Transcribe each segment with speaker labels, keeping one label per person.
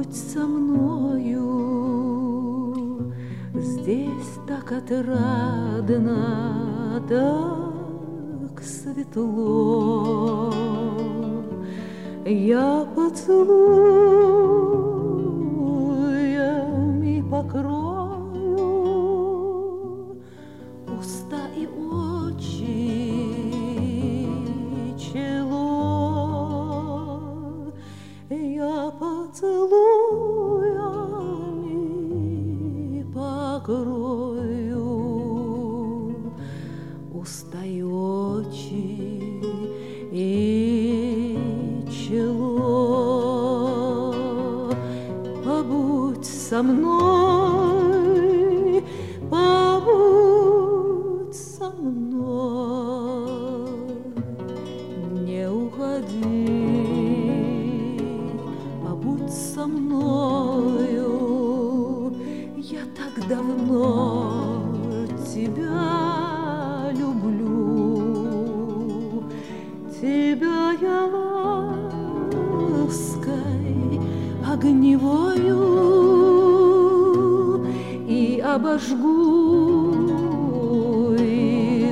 Speaker 1: Побудь со мною, здесь так отрадно, так светло. Я поцелуями покрою уста и очи, чело. Я поцелуями покрою уста и очи и чело. Побудь со мной, побудь со мной, не уходи, побудь со мною. Я так давно тебя люблю, тебя я лаской огневою и обожгу, и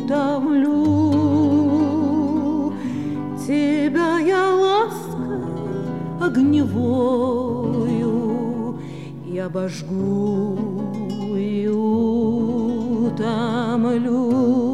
Speaker 1: утомлю. Тебя я лаской огневою и обожгу, и утомлю.